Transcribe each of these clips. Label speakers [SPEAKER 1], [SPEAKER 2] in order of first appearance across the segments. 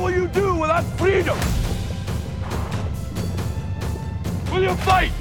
[SPEAKER 1] will you do without freedom? Will you fight?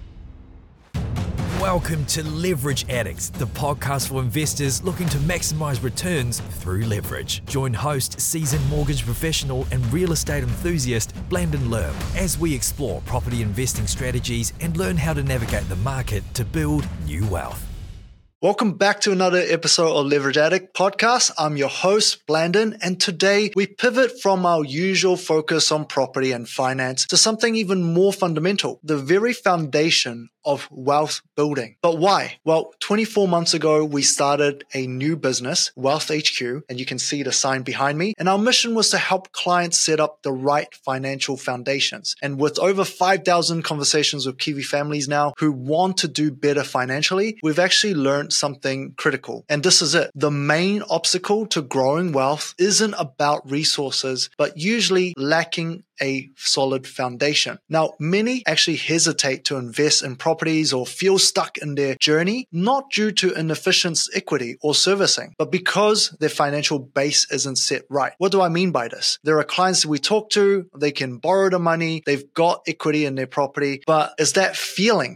[SPEAKER 2] Welcome to Leverage Addicts, the podcast for investors looking to maximize returns through leverage. Join host, seasoned mortgage professional and real estate enthusiast Blandon Lerm as we explore property investing strategies and learn how to navigate the market to build new wealth.
[SPEAKER 3] Welcome back to another episode of Leverage Addict podcast. I'm your host, Blandon, and today we pivot from our usual focus on property and finance to something even more fundamental, the very foundation of wealth building. But why? Well, 24 months ago, we started a new business, Wealth HQ, and you can see the sign behind me. And our mission was to help clients set up the right financial foundations. And with over 5,000 conversations with Kiwi families now who want to do better financially, we've actually learned something critical. And this is it. The main obstacle to growing wealth isn't about resources, but usually lacking a solid foundation. Now, many actually hesitate to invest in properties or feel stuck in their journey, not due to inefficient equity or servicing, but because their financial base isn't set right. What do I mean by this? There are clients that we talk to, they can borrow the money, they've got equity in their property, but it's that feeling.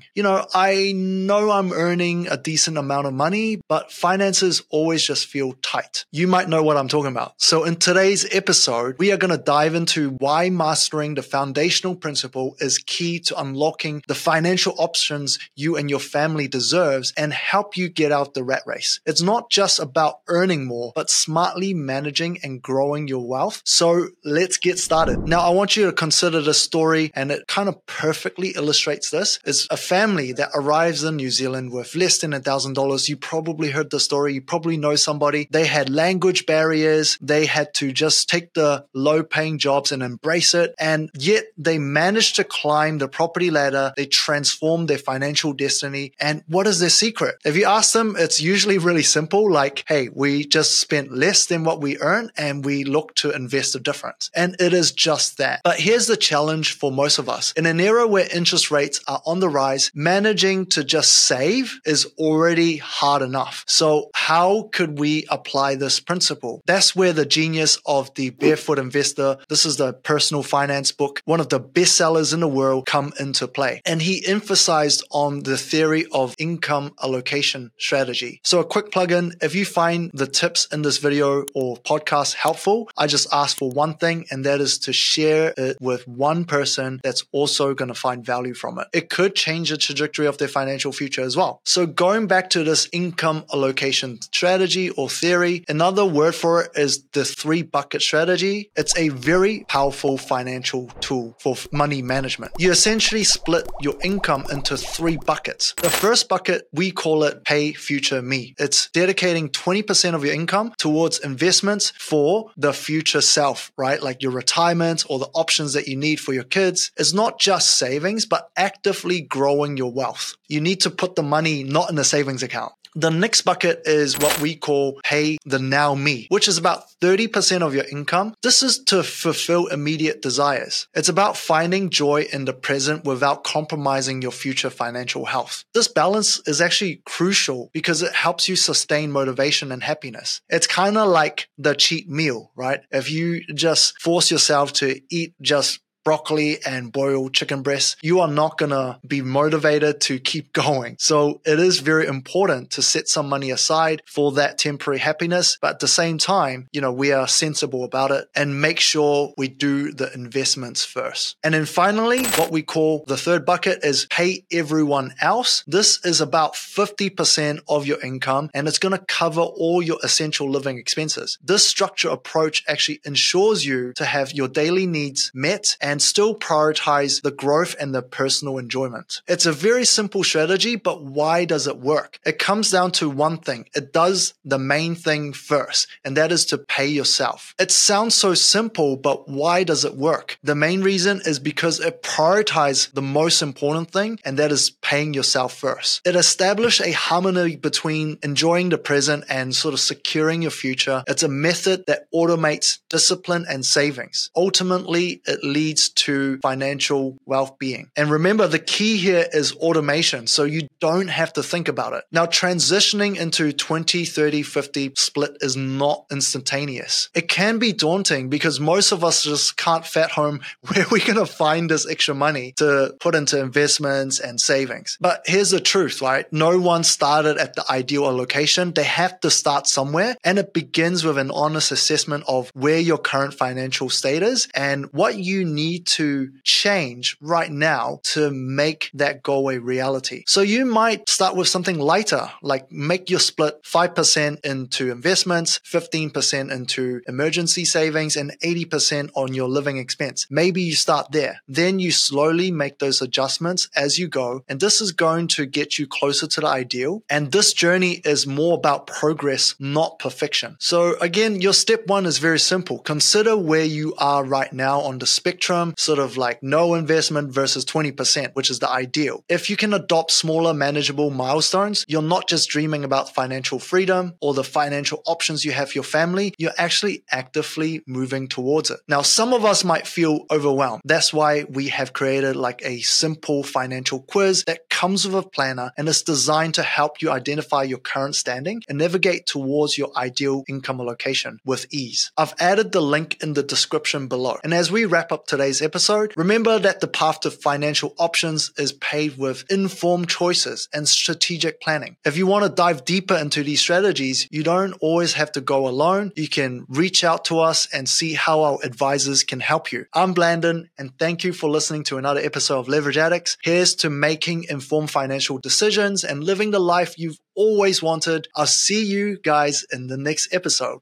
[SPEAKER 3] I know I'm earning a decent amount of money, but finances always just feel tight. You might know what I'm talking about. So in today's episode, we are going to dive into why mastering the foundational principle is key to unlocking the financial options you and your family deserves and help you get out the rat race. It's not just about earning more, but smartly managing and growing your wealth. So let's get started. Now, I want you to consider this story, and it kind of perfectly illustrates this. It's a family that arrives in New Zealand with less than $1,000. You probably heard the story. You probably know somebody. They had language barriers. They had to just take the low-paying jobs and embrace it. And yet they managed to climb the property ladder. They transformed their financial destiny. And what is their secret? If you ask them, it's usually really simple. Like, hey, we just spent less than what we earn and we look to invest the difference. And it is just that. But here's the challenge for most of us. In an era where interest rates are on the rise, managing to just save is already hard enough. So how could we apply this principle? That's where the genius of the Barefoot Investor, this is the personal finance book, one of the best sellers in the world, come into play. And he emphasized on the theory of income allocation strategy. So a quick plug-in, if you find the tips in this video or podcast helpful, I just ask for one thing, and that is to share it with one person that's also going to find value from it. It could change the trajectory of their financial future as well. So going back to this income allocation strategy or theory, another word for it is the 3-bucket strategy. It's a very powerful financial tool for money management. You essentially split your income into 3 buckets. The first bucket, we call it Pay Future Me. It's dedicating 20% of your income towards investments for the future self, right? Like your retirement or the options that you need for your kids. It's not just savings, but actively growing your wealth. You need to put the money not in a savings account. The next bucket is what we call Pay the Now Me, which is about 30% of your income. This is to fulfill immediate desires. It's about finding joy in the present without compromising your future financial health. This balance is actually crucial because it helps you sustain motivation and happiness. It's kind of like the cheat meal, right? If you just force yourself to eat just broccoli and boiled chicken breast, you are not going to be motivated to keep going. So it is very important to set some money aside for that temporary happiness. But at the same time, we are sensible about it and make sure we do the investments first. And then finally, what we call the third bucket is Pay Everyone Else. This is about 50% of your income, and it's going to cover all your essential living expenses. This structure approach actually ensures you to have your daily needs met and still prioritize the growth and the personal enjoyment. It's a very simple strategy, but why does it work? It comes down to one thing. It does the main thing first, and that is to pay yourself. It sounds so simple, but why does it work? The main reason is because it prioritizes the most important thing, and that is paying yourself first. It establishes a harmony between enjoying the present and sort of securing your future. It's a method that automates discipline and savings. Ultimately, it leads leads to financial well-being. And remember, the key here is automation, so you don't have to think about it. Now, transitioning into 20, 30, 50 split is not instantaneous. It can be daunting because most of us just can't fathom where we're going to find this extra money to put into investments and savings. But here's the truth, right? No one started at the ideal location. They have to start somewhere, and it begins with an honest assessment of where your current financial state is and what you need to change right now to make that goal a reality. So you might start with something lighter, like make your split 5% into investments, 15% into emergency savings, and 80% on your living expense. Maybe you start there. Then you slowly make those adjustments as you go, and this is going to get you closer to the ideal. And this journey is more about progress, not perfection. So again, your step one is very simple. Consider where you are right now on the spectrum, sort of like no investment versus 20%, which is the ideal. If you can adopt smaller, manageable milestones, you're not just dreaming about financial freedom or the financial options you have for your family, you're actually actively moving towards it. Now, some of us might feel overwhelmed. That's why we have created like a simple financial quiz that comes with a planner and is designed to help you identify your current standing and navigate towards your ideal income allocation with ease. I've added the link in the description below. And as we wrap up today's episode, remember that the path to financial options is paved with informed choices and strategic planning. If you want to dive deeper into these strategies, you don't always have to go alone. You can reach out to us and see how our advisors can help you. I'm Blandon, and thank you for listening to another episode of Leverage Addicts. Here's to making informed financial decisions and living the life you've always wanted. I'll see you guys in the next episode.